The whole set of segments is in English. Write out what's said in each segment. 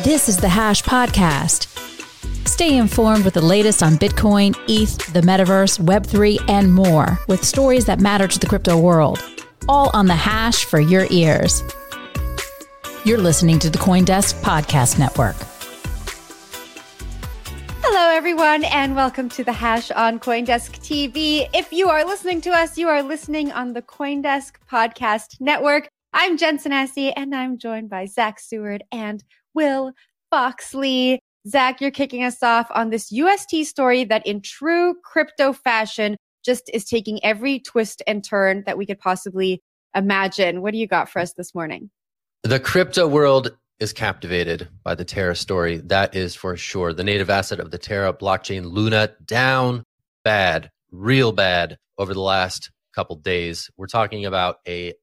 This is the Hash Podcast. Stay informed with the latest on Bitcoin, ETH, the metaverse, Web3, and more with stories that matter to the crypto world. All on the Hash for your ears. You're listening to the CoinDesk Podcast Network. Hello, everyone, and welcome to the Hash on CoinDesk TV. If you are listening to us, you are listening on the CoinDesk Podcast Network. I'm Jen Sanasie, and I'm joined by Zach Seward and Will Foxley. Zach, you're kicking us off on this UST story that in true crypto fashion just is taking every twist and turn that we could possibly imagine. What do you got for us this morning? The crypto world is captivated by the Terra story. That is for sure. The native asset of the Terra blockchain, Luna, down bad, real bad over the last couple days. We're talking about a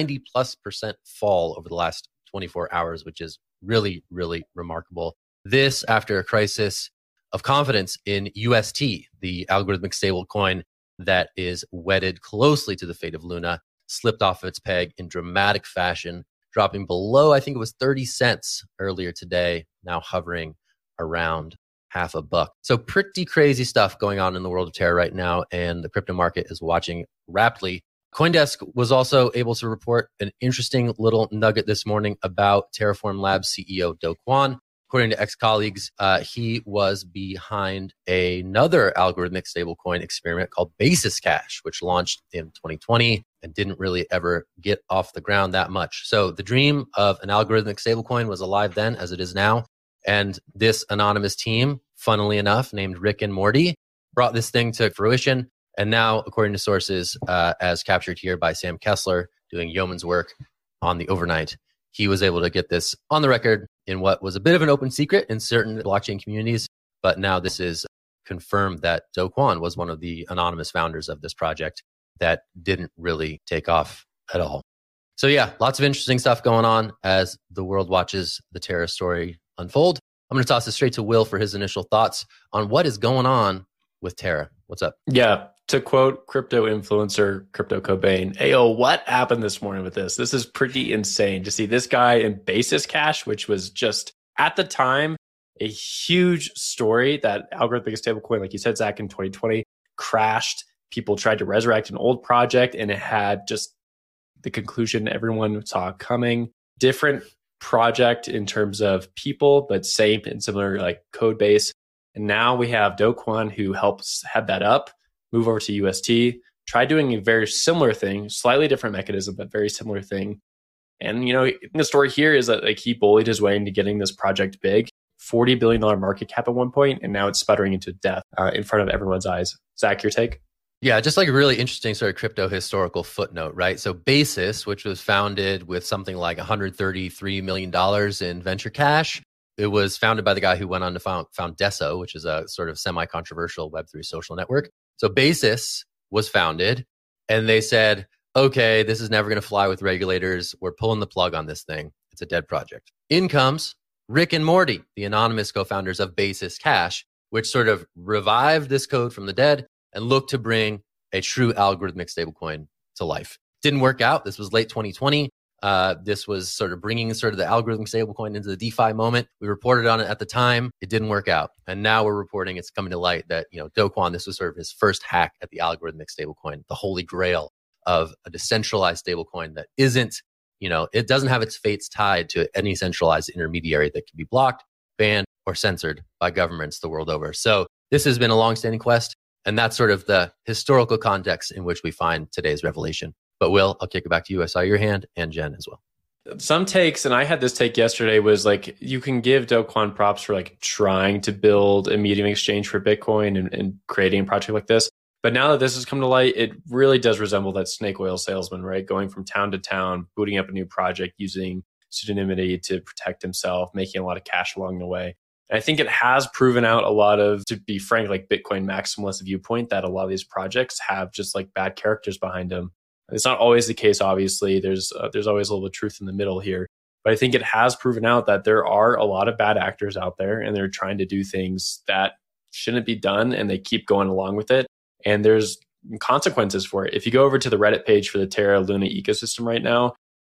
90+% fall over the last 24 hours, which is really, really remarkable. This after a crisis of confidence in UST, the algorithmic stablecoin that is wedded closely to the fate of Luna, slipped off of its peg in dramatic fashion, dropping below, I think it was 30 cents earlier today, now hovering around half a buck. So pretty crazy stuff going on in the world of Terra right now, and the crypto market is watching rapidly. CoinDesk was also able to report an interesting little nugget this morning about Terraform Labs CEO Do Kwon. According to ex-colleagues, he was behind another algorithmic stablecoin experiment called Basis Cash, which launched in 2020 and didn't really ever get off the ground that much. So the dream of an algorithmic stablecoin was alive then, as it is now. And this anonymous team, funnily enough, named Rick and Morty, brought this thing to fruition. And now, according to sources, as captured here by Sam Kessler, doing yeoman's work on the overnight, he was able to get this on the record in what was a bit of an open secret in certain blockchain communities. But now this is confirmed that Do Kwon was one of the anonymous founders of this project that didn't really take off at all. So yeah, lots of interesting stuff going on as the world watches the Terra story unfold. I'm going to toss it straight to Will for his initial thoughts on what is going on with Terra. What's up? Yeah, to quote crypto influencer Crypto Cobain, "Ayo, what happened this morning with this? This is pretty insane to see this guy in Basis Cash, which was just at the time a huge story. That algorithmic stablecoin, like you said, Zach, in 2020 crashed. People tried to resurrect an old project, and it had just the conclusion everyone saw coming. Different project in terms of people, but same and similar like code base. And now we have Do Kwon, who helps head that up, move over to UST, try doing a very similar thing, slightly different mechanism, but very similar thing. And, you know, the story here is that like he bullied his way into getting this project big, $40 billion market cap at one point, and now it's sputtering into death in front of everyone's eyes. Zach, your take? Yeah, just like a really interesting sort of crypto historical footnote, right? So Basis, which was founded with something like $133 million in venture cash, it was founded by the guy who went on to found Deso, which is a sort of semi-controversial Web3 social network. So Basis was founded, and they said, okay, this is never going to fly with regulators. We're pulling the plug on this thing. It's a dead project. In comes Rick and Morty, the anonymous co-founders of Basis Cash, which sort of revived this code from the dead and looked to bring a true algorithmic stablecoin to life. Didn't work out. This was late 2020. This was sort of bringing sort of the algorithmic stablecoin into the DeFi moment. We reported on it at the time. It didn't work out. And now we're reporting it's coming to light that, you know, Do Kwon, this was sort of his first hack at the algorithmic stablecoin, the holy grail of a decentralized stablecoin that isn't, you know, it doesn't have its fates tied to any centralized intermediary that can be blocked, banned, or censored by governments the world over. So this has been a long-standing quest. And that's sort of the historical context in which we find today's revelation. But Will, I'll kick it back to you. I saw your hand, and Jen as well. Some takes, and I had this take yesterday, was like you can give Do Kwon props for like trying to build a medium exchange for Bitcoin and creating a project like this. But now that this has come to light, it really does resemble that snake oil salesman, right? Going from town to town, booting up a new project, using pseudonymity to protect himself, making a lot of cash along the way. And I think it has proven out a lot of, to be frank, like Bitcoin maximalist viewpoint, that a lot of these projects have just like bad characters behind them. It's not always the case, obviously. There's always a little bit of truth in the middle here. But I think it has proven out that there are a lot of bad actors out there, and they're trying to do things that shouldn't be done, and they keep going along with it. And there's consequences for it. If you go over to the Reddit page for the Terra Luna ecosystem right now,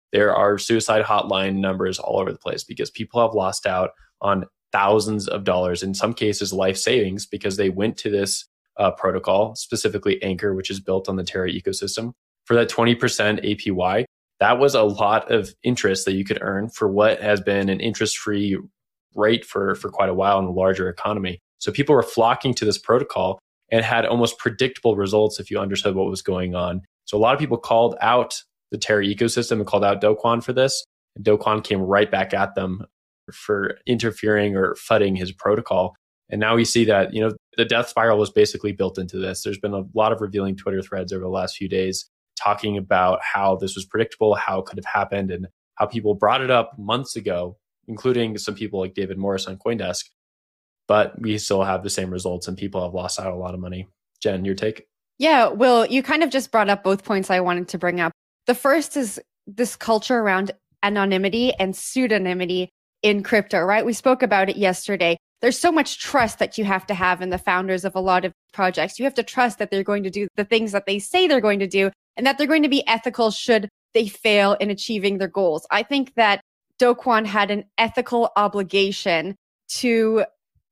there are suicide hotline numbers all over the place because people have lost out on thousands of dollars, in some cases life savings, because they went to this protocol, specifically Anchor, which is built on the Terra ecosystem, for that 20% APY. That was a lot of interest that you could earn for what has been an interest-free rate for quite a while in the larger economy. So people were flocking to this protocol and had almost predictable results if you understood what was going on. So a lot of people called out the Terra ecosystem and called out Do Kwon for this. And Do Kwon came right back at them for interfering or fudding his protocol. And now we see that, the death spiral was basically built into this. There's been a lot of revealing Twitter threads over the last few days talking about how this was predictable, how it could have happened, and how people brought it up months ago, including some people like David Morris on CoinDesk. But we still have the same results and people have lost out a lot of money. Jen, your take? Yeah, Will, you kind of just brought up both points I wanted to bring up. The first is this culture around anonymity and pseudonymity in crypto, right? We spoke about it yesterday. There's so much trust that you have to have in the founders of a lot of projects. You have to trust that they're going to do the things that they say they're going to do and that they're going to be ethical should they fail in achieving their goals. I think that Do Kwon had an ethical obligation to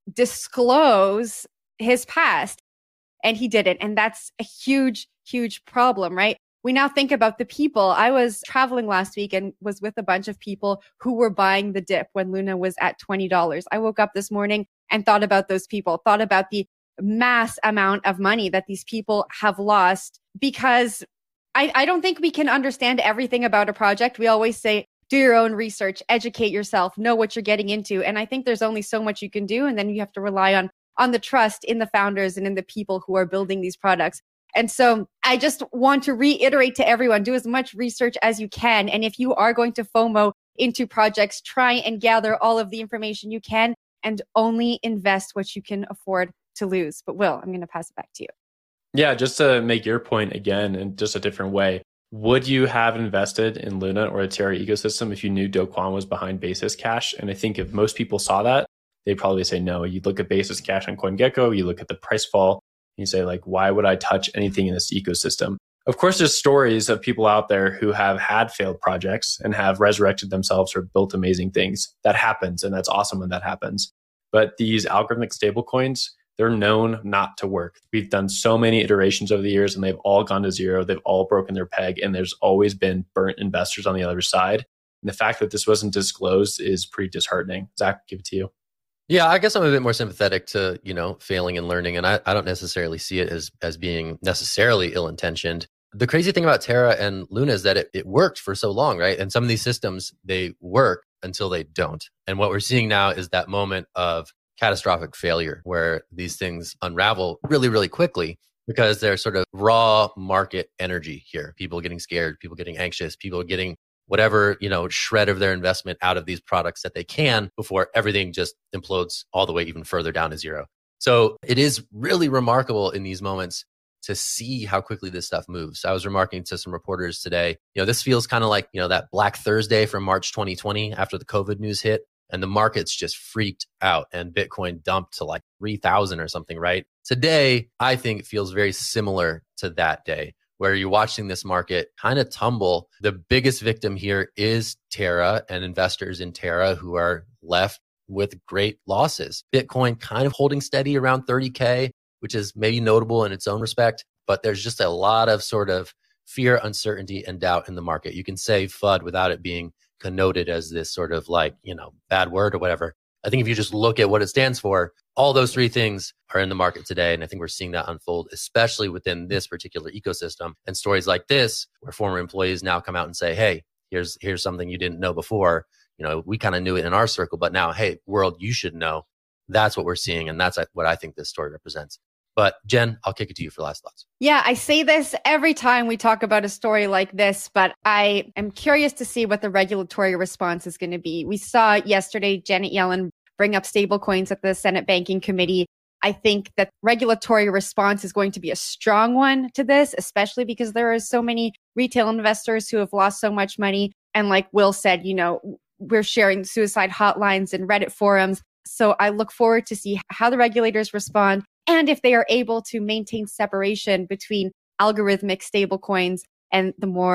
disclose his past, and he didn't. And that's a huge, huge problem, right? We now think about the people. I was traveling last week and was with a bunch of people who were buying the dip when Luna was at $20. I woke up this morning and thought about those people, thought about the mass amount of money that these people have lost, because I don't think we can understand everything about a project. We always say, do your own research, educate yourself, know what you're getting into. And I think there's only so much you can do. And then you have to rely on the trust in the founders and in the people who are building these products. And so I just want to reiterate to everyone, do as much research as you can. And if you are going to FOMO into projects, try and gather all of the information you can and only invest what you can afford to lose. But Will, I'm going to pass it back to you. Yeah, just to make your point again in just a different way. Would you have invested in Luna or the Terra ecosystem if you knew Do Kwon was behind Basis Cash? And I think if most people saw that, they'd probably say no. You look at Basis Cash on CoinGecko, you look at the price fall, and you say, like, why would I touch anything in this ecosystem? Of course, there's stories of people out there who have had failed projects and have resurrected themselves or built amazing things. That happens, and that's awesome when that happens. But these algorithmic stablecoins, they're known not to work. We've done so many iterations over the years and they've all gone to zero. They've all broken their peg and there's always been burnt investors on the other side. And the fact that this wasn't disclosed is pretty disheartening. Zach, give it to you. Yeah, I guess I'm a bit more sympathetic to, failing and learning. And I don't necessarily see it as being necessarily ill-intentioned. The crazy thing about Terra and Luna is that it worked for so long, right? And some of these systems, they work until they don't. And what we're seeing now is that moment of catastrophic failure where these things unravel really, really quickly because there's sort of raw market energy here. People getting scared, people getting anxious, people getting whatever, shred of their investment out of these products that they can before everything just implodes all the way even further down to zero. So it is really remarkable in these moments to see how quickly this stuff moves. I was remarking to some reporters today, this feels kind of like, that Black Thursday from March 2020 after the COVID news hit. And the markets just freaked out and Bitcoin dumped to like 3,000 or something, right? Today, I think it feels very similar to that day where you're watching this market kind of tumble. The biggest victim here is Terra and investors in Terra who are left with great losses. Bitcoin kind of holding steady around 30K, which is maybe notable in its own respect, but there's just a lot of sort of fear, uncertainty, and doubt in the market. You can say FUD without it being connoted as this sort of like, bad word or whatever. I think if you just look at what it stands for, all those three things are in the market today. And I think we're seeing that unfold, especially within this particular ecosystem. And stories like this, where former employees now come out and say, hey, here's something you didn't know before. We kind of knew it in our circle, but now, hey, world, you should know. That's what we're seeing. And that's what I think this story represents. But Jen, I'll kick it to you for last thoughts. Yeah, I say this every time we talk about a story like this, but I am curious to see what the regulatory response is going to be. We saw yesterday Janet Yellen bring up stablecoins at the Senate Banking Committee. I think that regulatory response is going to be a strong one to this, especially because there are so many retail investors who have lost so much money. And like Will said, we're sharing suicide hotlines and Reddit forums. So I look forward to see how the regulators respond. And if they are able to maintain separation between algorithmic stablecoins and the more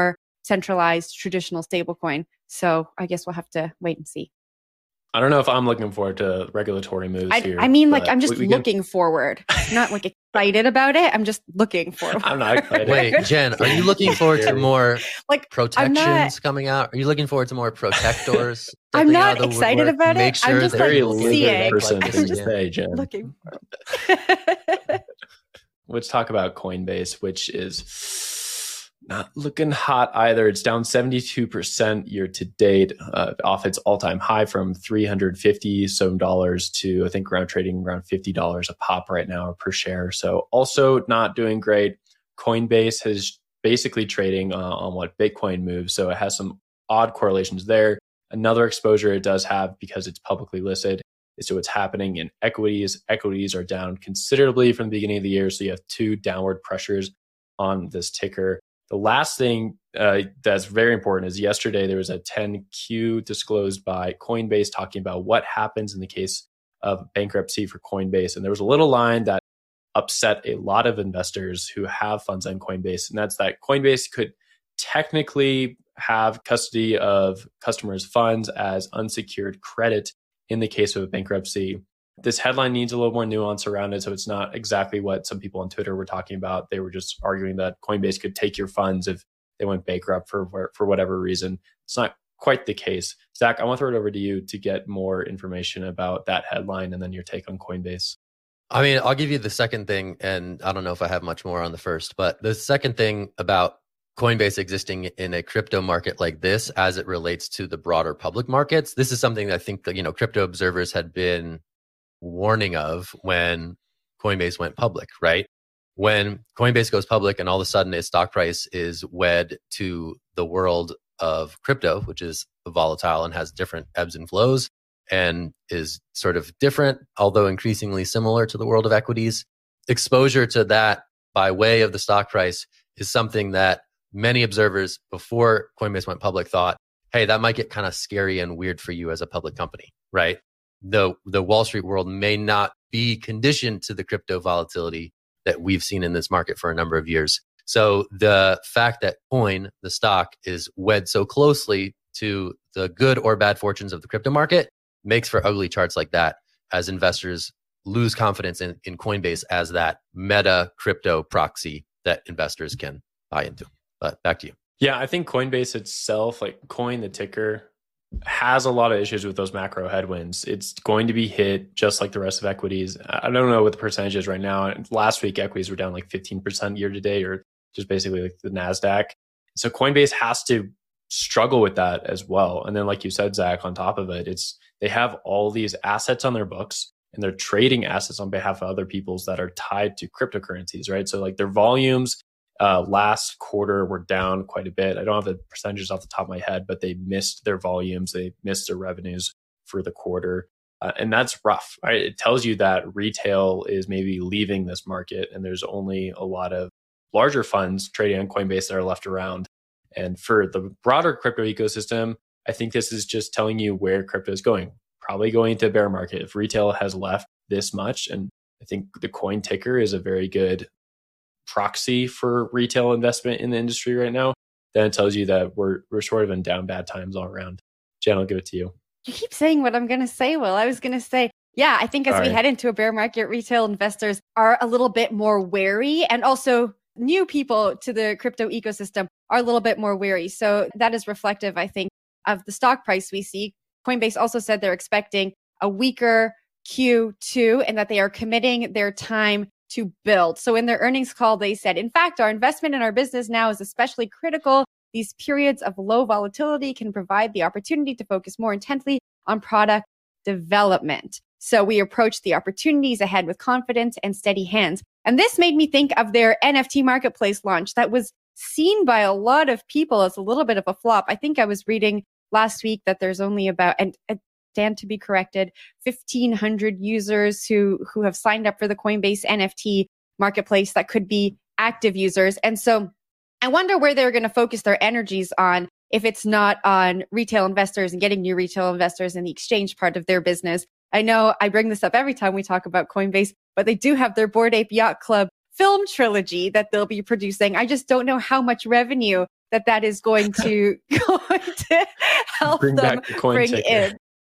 centralized traditional stablecoin. So I guess we'll have to wait and see. I don't know if I'm looking forward to regulatory moves here. I mean, like, I'm just looking forward. I'm not like excited about it. I'm just looking forward. I'm not excited. Wait, Jen, are you looking forward to more like protections coming out? Are you looking forward to more protectors? I'm not excited about Make it. sure I'm just they're like seeing. person I'm thing to just say, Jen. looking. Let's talk about Coinbase, which is not looking hot either. It's down 72% year to date, off its all-time high from $350 some dollars to, I think, trading around $50 a pop right now or per share. So also not doing great. Coinbase is basically trading on what Bitcoin moves. So it has some odd correlations there. Another exposure it does have, because it's publicly listed, is to what's happening in equities. Equities are down considerably from the beginning of the year. So you have two downward pressures on this ticker. The last thing that's very important is yesterday there was a 10-Q disclosed by Coinbase talking about what happens in the case of bankruptcy for Coinbase. And there was a little line that upset a lot of investors who have funds on Coinbase. And that's that Coinbase could technically have custody of customers' funds as unsecured credit in the case of a bankruptcy. This headline needs a little more nuance around it, so it's not exactly what some people on Twitter were talking about. They were just arguing that Coinbase could take your funds if they went bankrupt for whatever reason. It's not quite the case. Zach, I want to throw it over to you to get more information about that headline and then your take on Coinbase. I mean, I'll give you the second thing, and I don't know if I have much more on the first, but the second thing about Coinbase existing in a crypto market like this as it relates to the broader public markets, this is something that I think that, crypto observers had been warning of when Coinbase went public, right? When Coinbase goes public and all of a sudden its stock price is wed to the world of crypto, which is volatile and has different ebbs and flows and is sort of different, although increasingly similar to the world of equities. Exposure to that by way of the stock price is something that many observers before Coinbase went public thought, hey, that might get kind of scary and weird for you as a public company, right? The Wall Street world may not be conditioned to the crypto volatility that we've seen in this market for a number of years. So the fact that Coin, the stock, is wed so closely to the good or bad fortunes of the crypto market makes for ugly charts like that as investors lose confidence in Coinbase as that meta crypto proxy that investors can buy into. But back to you. Yeah, I think Coinbase itself, like Coin, the ticker, has a lot of issues with those macro headwinds. It's going to be hit just like the rest of equities. I don't know what the percentage is right now. Last week, equities were down like 15% year to date, or just basically like the NASDAQ. So Coinbase has to struggle with that as well. And then, like you said, Zach, on top of it, they have all these assets on their books and they're trading assets on behalf of other people's that are tied to cryptocurrencies, right? So like their volumes last quarter were down quite a bit. I don't have the percentages off the top of my head, but they missed their volumes. They missed their revenues for the quarter. And that's rough, right? It tells you that retail is maybe leaving this market and there's only a lot of larger funds trading on Coinbase that are left around. And for the broader crypto ecosystem, I think this is just telling you where crypto is going. Probably going into a bear market. If retail has left this much, and I think the Coin ticker is a very good proxy for retail investment in the industry right now, then it tells you that we're sort of in down bad times all around. Jen, I'll give it to you. You keep saying what I'm going to say, Will. I was going to say, yeah, I think as we head into a bear market, retail investors are a little bit more wary, and also new people to the crypto ecosystem are a little bit more wary. So that is reflective, I think, of the stock price we see. Coinbase also said they're expecting a weaker Q2 and that they are committing their time to build. So in their earnings call, they said, in fact, our investment in our business now is especially critical. These periods of low volatility can provide the opportunity to focus more intently on product development. So we approach the opportunities ahead with confidence and steady hands. And this made me think of their NFT marketplace launch that was seen by a lot of people as a little bit of a flop. I think I was reading last week that there's only about, and stand to be corrected, 1,500 users who have signed up for the Coinbase NFT marketplace that could be active users. And so I wonder where they're going to focus their energies on if it's not on retail investors and getting new retail investors in the exchange part of their business. I know I bring this up every time we talk about Coinbase, but they do have their Bored Ape Yacht Club film trilogy that they'll be producing. I just don't know how much revenue that is going to help Bring them back the coin bring ticker. in.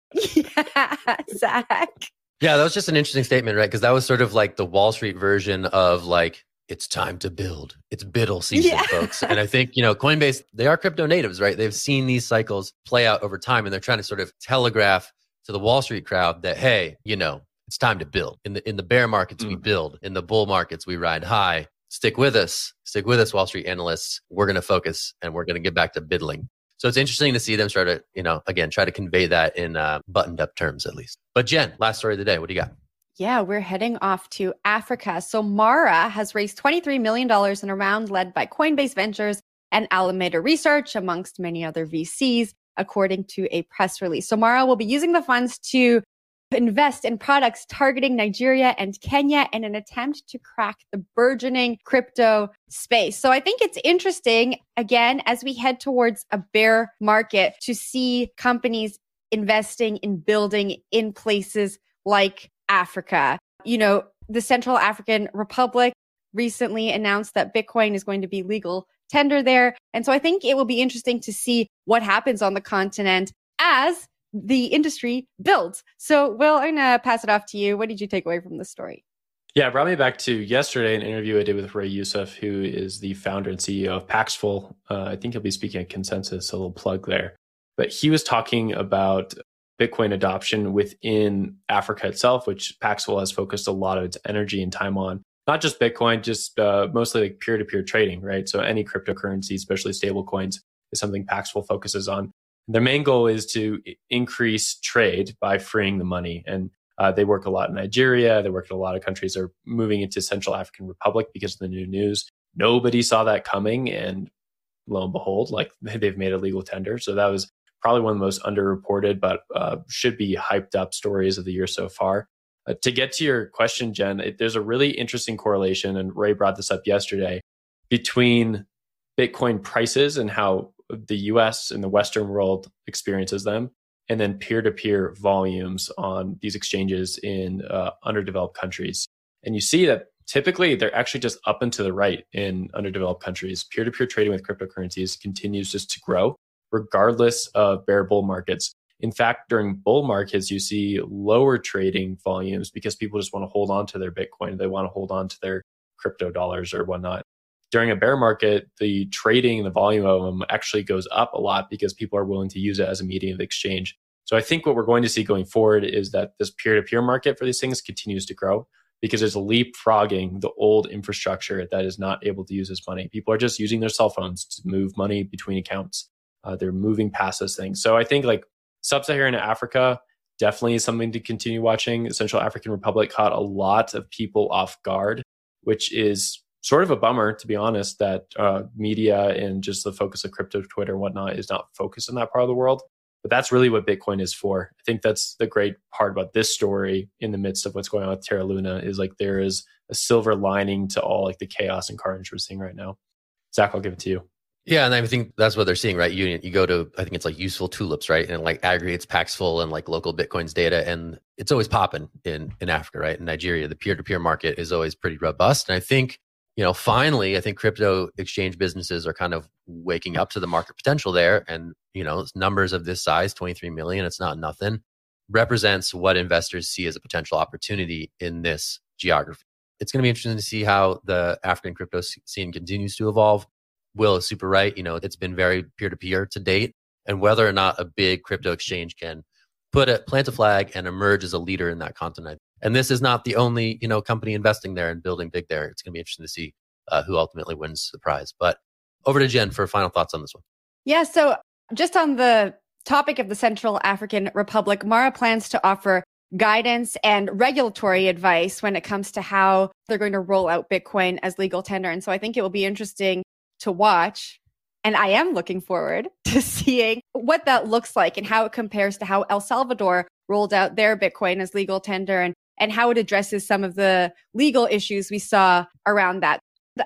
Yeah, Zach. Yeah, that was just an interesting statement, right? Because that was sort of like the Wall Street version of like, it's time to build. It's biddle season, folks. And I think, Coinbase, they are crypto natives, right? They've seen these cycles play out over time, and they're trying to sort of telegraph to the Wall Street crowd that, hey, it's time to build. In the bear markets, we build. In the bull markets, we ride high. Stick with us, Wall Street analysts. We're going to focus, and we're going to get back to biddling. So it's interesting to see them try to, again, try to convey that in buttoned up terms, at least. But Jen, last story of the day. What do you got? Yeah, we're heading off to Africa. So Mara has raised $23 million in a round led by Coinbase Ventures and Alameda Research, amongst many other VCs, according to a press release. So Mara will be using the funds to invest in products targeting Nigeria and Kenya in an attempt to crack the burgeoning crypto space. So I think it's interesting, again, as we head towards a bear market, to see companies investing in building in places like Africa. The Central African Republic recently announced that Bitcoin is going to be legal tender there. And so I think it will be interesting to see what happens on the continent as the industry builds. So Will, I'm going to pass it off to you. What did you take away from this story? Yeah, it brought me back to yesterday, an interview I did with Ray Youssef, who is the founder and CEO of Paxful. I think he'll be speaking at Consensus, a little plug there. But he was talking about Bitcoin adoption within Africa itself, which Paxful has focused a lot of its energy and time on. Not just Bitcoin, just mostly like peer-to-peer trading, right? So any cryptocurrency, especially stable coins, is something Paxful focuses on. Their main goal is to increase trade by freeing the money. And they work a lot in Nigeria. They work in a lot of countries. They're moving into Central African Republic because of the new news. Nobody saw that coming. And lo and behold, like they've made a legal tender. So that was probably one of the most underreported, but should be hyped up stories of the year so far. To get to your question, Jen, there's a really interesting correlation, and Ray brought this up yesterday, between Bitcoin prices and how the US and the Western world experiences them, and then peer-to-peer volumes on these exchanges in underdeveloped countries. And you see that typically they're actually just up and to the right in underdeveloped countries. Peer-to-peer trading with cryptocurrencies continues just to grow, regardless of bear bull markets. In fact, during bull markets, you see lower trading volumes because people just want to hold on to their Bitcoin. They want to hold on to their crypto dollars or whatnot. During a bear market, the trading and the volume of them actually goes up a lot because people are willing to use it as a medium of exchange. So I think what we're going to see going forward is that this peer-to-peer market for these things continues to grow because there's a leapfrogging the old infrastructure that is not able to use this money. People are just using their cell phones to move money between accounts. They're moving past this thing. So I think like Sub-Saharan Africa definitely is something to continue watching. The Central African Republic caught a lot of people off guard, which is sort of a bummer, to be honest, that media and just the focus of crypto, Twitter and whatnot is not focused on that part of the world. But that's really what Bitcoin is for. I think that's the great part about this story in the midst of what's going on with Terra Luna is like there is a silver lining to all like the chaos and carnage we're seeing right now. Zach, I'll give it to you. Yeah, and I think that's what they're seeing, right? You go to, I think it's like Useful Tulips, right? And like aggregates Paxful and like local Bitcoins data. And it's always popping in Africa, right? In Nigeria, the peer-to-peer market is always pretty robust. And I think, finally, I think crypto exchange businesses are kind of waking up to the market potential there. And, numbers of this size, 23 million, it's not nothing, represents what investors see as a potential opportunity in this geography. It's going to be interesting to see how the African crypto scene continues to evolve. Will is super right. It's been very peer-to-peer to date, and whether or not a big crypto exchange can plant a flag and emerge as a leader in that continent. And this is not the only, company investing there and building big there. It's going to be interesting to see who ultimately wins the prize. But over to Jen for final thoughts on this one. Yeah. So just on the topic of the Central African Republic, Mara plans to offer guidance and regulatory advice when it comes to how they're going to roll out Bitcoin as legal tender. And so I think it will be interesting to watch. And I am looking forward to seeing what that looks like and how it compares to how El Salvador rolled out their Bitcoin as legal tender and how it addresses some of the legal issues we saw around that.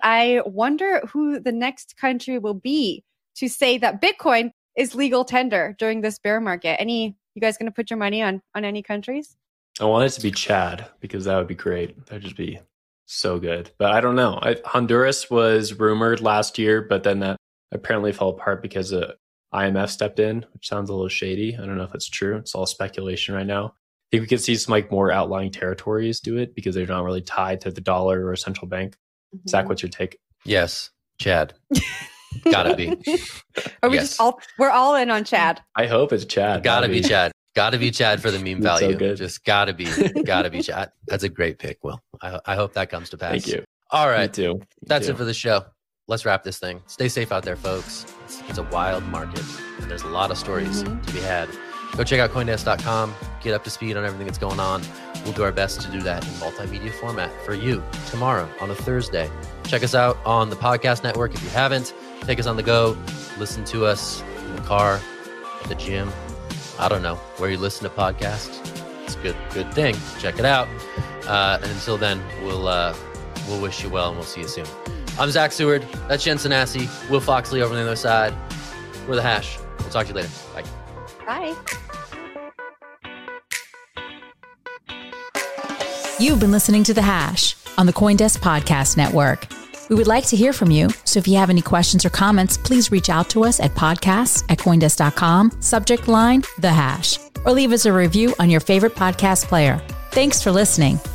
I wonder who the next country will be to say that Bitcoin is legal tender during this bear market. You guys going to put your money on any countries? I want it to be Chad because that would be great. That'd just be so good. But I don't know. Honduras was rumored last year, but then that apparently fell apart because IMF stepped in, which sounds a little shady. I don't know if it's true. It's all speculation right now. I think we could see some like more outlying territories do it because they're not really tied to the dollar or a central bank. Mm-hmm. Zach, what's your take? Yes, Chad. Gotta be. Are we we're all in on Chad? I hope it's Chad. Gotta be Chad. Gotta be Chad for the meme value. So just gotta be Chad. That's a great pick, Will. I hope that comes to pass. Thank you. All right. Me too. That's it for the show. Let's wrap this thing. Stay safe out there, folks. It's a wild market, and there's a lot of stories to be had. Go check out CoinDesk.com. Get up to speed on everything that's going on. We'll do our best to do that in multimedia format for you tomorrow on a Thursday. Check us out on the podcast network if you haven't. Take us on the go. Listen to us in the car, at the gym. I don't know where you listen to podcasts. It's a good thing. Check it out. And until then, we'll wish you well, and we'll see you soon. I'm Zach Seward. That's Jen Sanasi. Will Foxley over on the other side. We're The Hash. We'll talk to you later. Bye. Bye. You've been listening to The Hash on the CoinDesk Podcast Network. We would like to hear from you, so if you have any questions or comments, please reach out to us at podcasts@coindesk.com, subject line, The Hash, or leave us a review on your favorite podcast player. Thanks for listening.